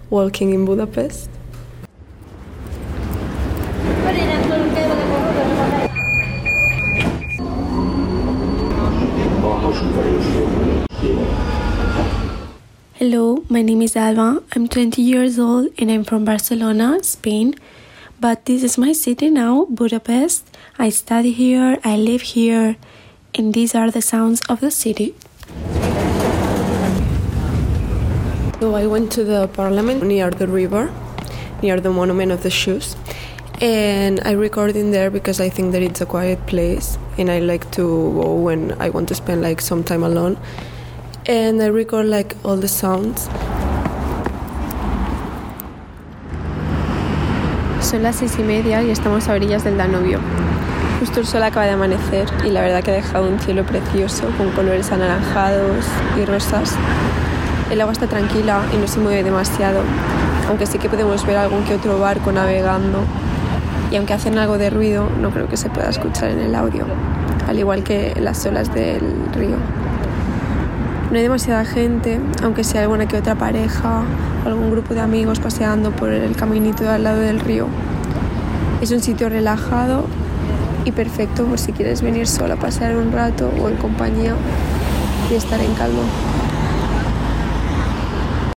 walking in Budapest. Hello, my name is Alba. I'm 20 years old and I'm from Barcelona, Spain. But this is my city now, Budapest. I study here, I live here, and these are the sounds of the city. So I went to the parliament near the river, near the Monument of the Shoes. And I record in there because I think that it's a quiet place and I like to go when I want to spend like some time alone. And I record like all the sounds. Son las 6:30 y estamos a orillas del Danubio. Justo el sol acaba de amanecer y la verdad que ha dejado un cielo precioso con colores anaranjados y rosas. El agua está tranquila y no se mueve demasiado, aunque sí que podemos ver algún que otro barco navegando. Y aunque hacen algo de ruido, no creo que se pueda escuchar en el audio, al igual que las olas del río. No hay demasiada gente, aunque sea alguna que otra pareja o algún grupo de amigos paseando por el caminito de al lado del río. Es un sitio relajado y perfecto por si quieres venir sola a pasear un rato o en compañía y estar en calma.